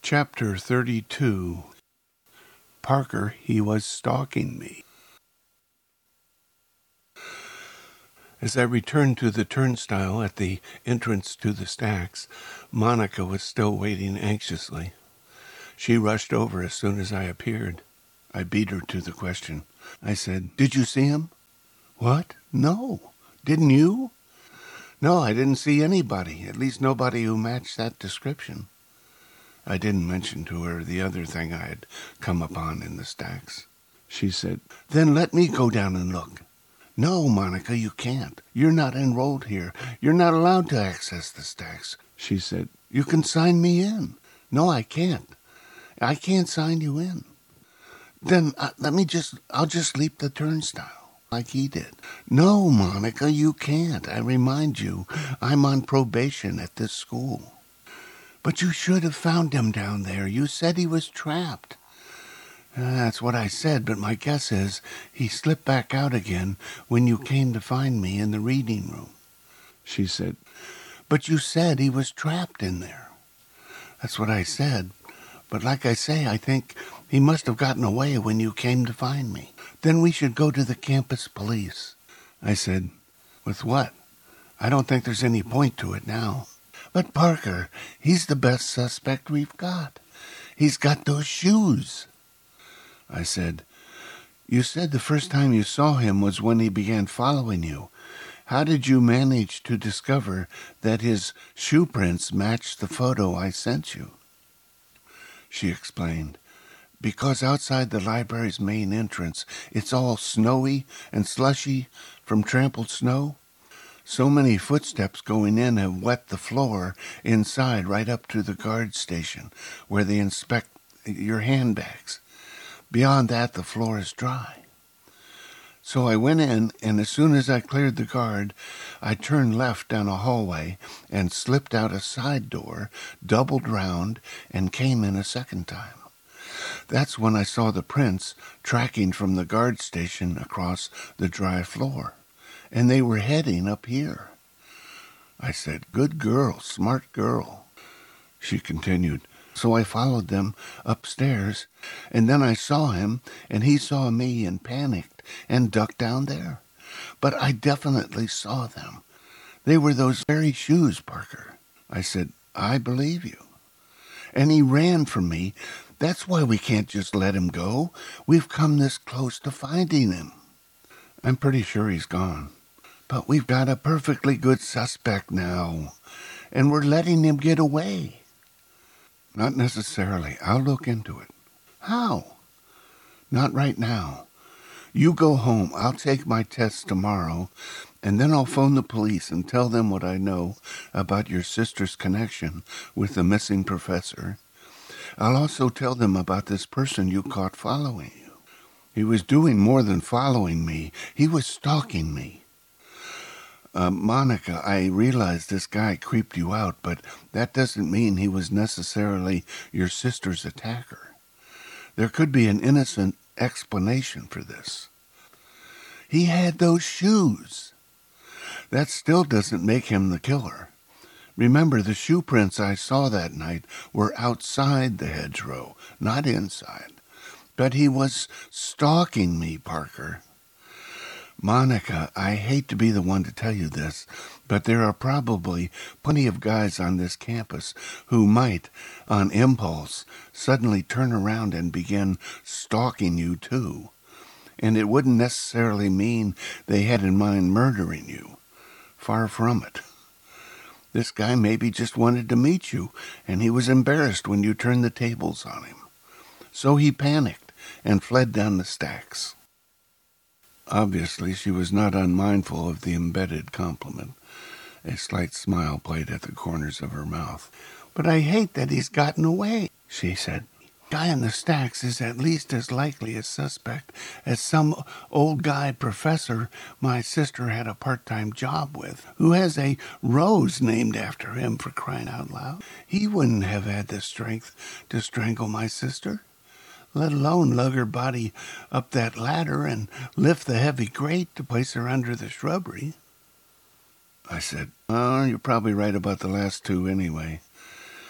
Chapter 32. Parker, he was stalking me. As I returned to the turnstile at the entrance to the stacks, Monica was still waiting anxiously. She rushed over as soon as I appeared. I beat her to the question. I said, "Did you see him?" "What? No. Didn't you?" "No, I didn't see anybody, at least nobody who matched that description." I didn't mention to her the other thing I had come upon in the stacks. She said, "Then let me go down and look." "No, Monica, you can't. You're not enrolled here. You're not allowed to access the stacks," she said. "You can sign me in." "No, I can't. I can't sign you in." "Then I'll just leap the turnstile like he did." "No, Monica, you can't. I remind you, I'm on probation at this school." "But you should have found him down there. You said he was trapped." "That's what I said, but my guess is he slipped back out again when you came to find me in the reading room." She said, "But you said he was trapped in there." "That's what I said, but like I say, I think he must have gotten away when you came to find me." "Then we should go to the campus police." I said, "With what? I don't think there's any point to it now." "But Parker, he's the best suspect we've got. He's got those shoes." I said, "You said the first time you saw him was when he began following you. How did you manage to discover that his shoe prints matched the photo I sent you?" She explained, "Because outside the library's main entrance, it's all snowy and slushy from trampled snow. So many footsteps going in have wet the floor inside right up to the guard station where they inspect your handbags. Beyond that, the floor is dry. So I went in, and as soon as I cleared the guard, I turned left down a hallway and slipped out a side door, doubled round, and came in a second time. That's when I saw the prints tracking from the guard station across the dry floor, and they were heading up here." I said, "Good girl, smart girl." She continued, "So I followed them upstairs, and then I saw him, and he saw me and panicked and ducked down there. But I definitely saw them. They were those very shoes, Parker." I said, "I believe you." "And he ran from me. That's why we can't just let him go. We've come this close to finding him." "I'm pretty sure he's gone." "But we've got a perfectly good suspect now, and we're letting him get away." "Not necessarily. I'll look into it." "How?" "Not right now. You go home. I'll take my tests tomorrow, and then I'll phone the police and tell them what I know about your sister's connection with the missing professor. I'll also tell them about this person you caught following you. He was doing more than following me. He was stalking me." "Monica, I realize this guy creeped you out, but that doesn't mean he was necessarily your sister's attacker. There could be an innocent explanation for this." "He had those shoes." "That still doesn't make him the killer. Remember, the shoe prints I saw that night were outside the hedgerow, not inside. But he was stalking me, Parker." "Monica, I hate to be the one to tell you this, but there are probably plenty of guys on this campus who might, on impulse, suddenly turn around and begin stalking you too. And it wouldn't necessarily mean they had in mind murdering you. Far from it. This guy maybe just wanted to meet you, and he was embarrassed when you turned the tables on him. So he panicked and fled down the stacks." Obviously, she was not unmindful of the embedded compliment. A slight smile played at the corners of her mouth. "But I hate that he's gotten away," she said. "Guy in the stacks is at least as likely a suspect as some old guy professor my sister had a part-time job with, who has a rose named after him, for crying out loud. He wouldn't have had the strength to strangle my sister, let alone lug her body up that ladder and lift the heavy grate to place her under the shrubbery." I said, "Oh, you're probably right about the last two anyway.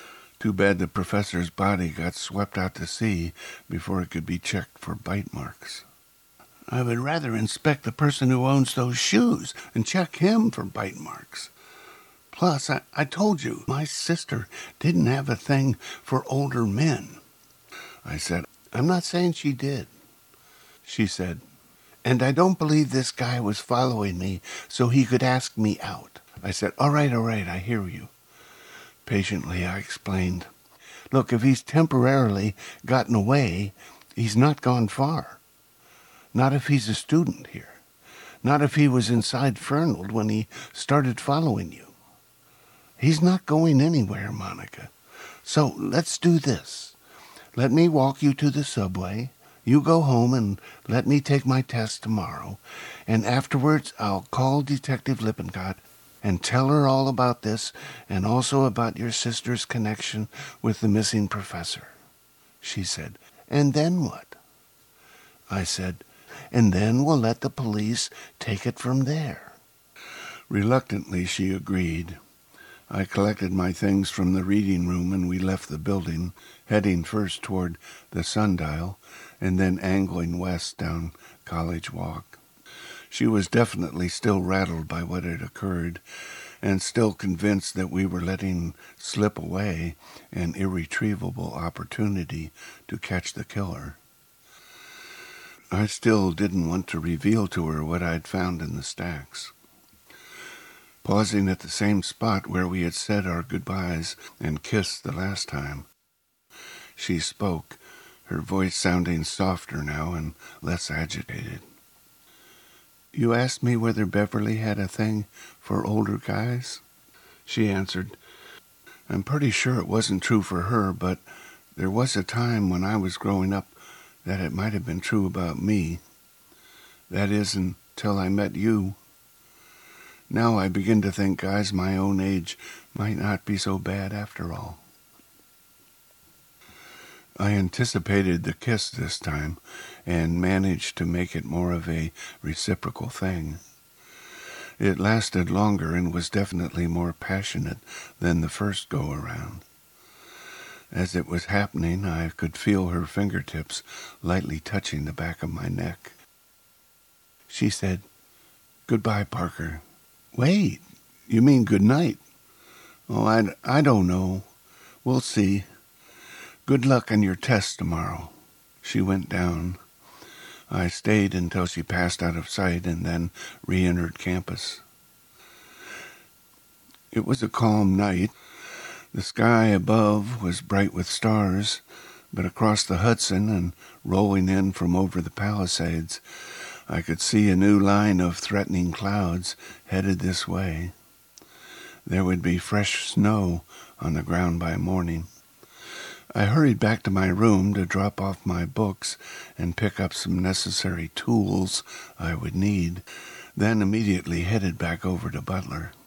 Too bad the professor's body got swept out to sea before it could be checked for bite marks. I would rather inspect the person who owns those shoes and check him for bite marks. Plus, I told you, my sister didn't have a thing for older men. I said, I'm not saying she did. She said, and I don't believe this guy was following me so he could ask me out. I said, all right, I hear you. Patiently, I explained, look, if he's temporarily gotten away, he's not gone far. Not if he's a student here. Not if he was inside Fernald when he started following you. He's not going anywhere, Monica. So let's do this. Let me walk you to the subway. You go home and let me take my test tomorrow. And afterwards, I'll call Detective Lippincott and tell her all about this and also about your sister's connection with the missing professor. She said, and then what? I said, and then we'll let the police take it from there. Reluctantly, she agreed. I collected my things from the reading room and we left the building, heading first toward the sundial and then angling west down College Walk. She was definitely still rattled by what had occurred and still convinced that we were letting slip away an irretrievable opportunity to catch the killer. I still didn't want to reveal to her what I'd found in the stacks. Pausing at the same spot where we had said our goodbyes and kissed the last time, she spoke, her voice sounding softer now and less agitated. You asked me whether Beverly had a thing for older guys? She answered, I'm pretty sure it wasn't true for her, but there was a time when I was growing up that it might have been true about me. That is, until I met you. Now I begin to think guys my own age might not be so bad after all. I anticipated the kiss this time and managed to make it more of a reciprocal thing. It lasted longer and was definitely more passionate than the first go-around. As it was happening, I could feel her fingertips lightly touching the back of my neck. She said, Goodbye, Parker. Wait, you mean good night? Oh, I don't know. We'll see. Good luck on your test tomorrow. She went down. I stayed until she passed out of sight and then re-entered campus. It was a calm night. The sky above was bright with stars, but across the Hudson and rolling in from over the Palisades, I could see a new line of threatening clouds headed this way. There would be fresh snow on the ground by morning. I hurried back to my room to drop off my books and pick up some necessary tools I would need, then immediately headed back over to Butler.